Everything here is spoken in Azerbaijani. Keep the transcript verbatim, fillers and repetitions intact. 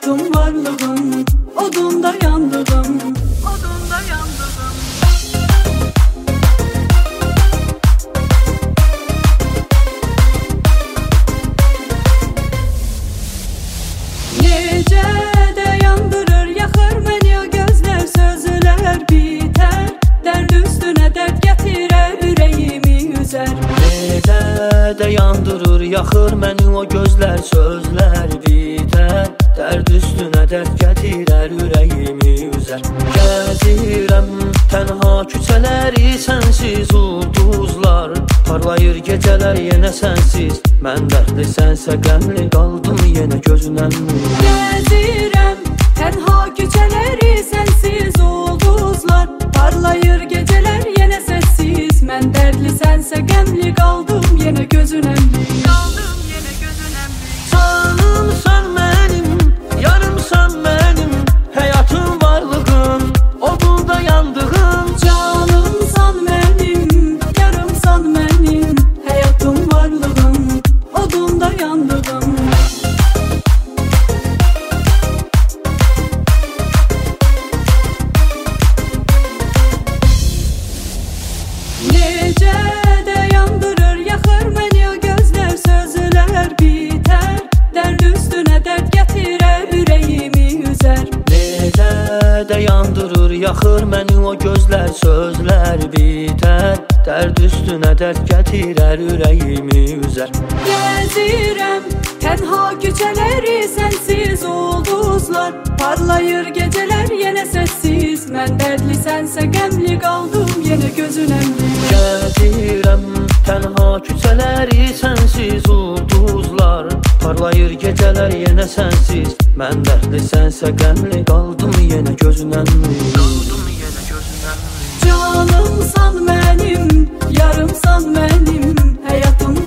Hayatım varlığım, odunda yandığım, odunda yandığım. Necə də yandırır, yaxır məni o gözlər, sözlər bitər, dərd üstünə dərd gətirər, ürəyimi üzər. Necə də yandırır, yaxır məni o gözlər, sözlər bitər, dərd üstünə dərd gətirər, ürəyimi üzər. Gəzirəm tənha küçələri, sənsiz ulduzlar parlayır gecələr yenə sənsiz. Mən dərdli sənsə qəmli qaldım yenə gözünənmi. Gəzirəm tənha küçələri, sənsiz ulduzlar parlayır gecələr yenə səssiz. Mən dərdli sənsə qəmli qaldım yenə gözünənmi. Qaldım yenə gözünənmi. Canımsan mənim, yarımsan mənim, həyatım varlığım, odunda yandığım. Canımsan mənim, yarımsan mənim, həyatım varlığım, odunda yandığım. Necə də yandırır, yaxır məni o gözlər, sözlər bitər, dərd üstünə dərd gətirər, ürəyimi üzər. Necə də yandırır, yaxır məni o gözlər, sözlər bitər, dərd üstünə dərd gətirər, ürəyimi üzər. Gəzirəm tənha küçələri, sənsiz ulduzlar parlayır gecələr yenə səssiz. Mən dərdli sənsə qəmli qaldım yenə gözünənmi. Gəzirəm tənha küçələri, sənsiz ulduzlar parlayır gecələr yenə sənsiz. Mən dərdli sənsə qəmli qaldım yenə gözünənmi. Qaldım yenə gözünənmi. Canımsan mənim, yarımsan mənim, həyatım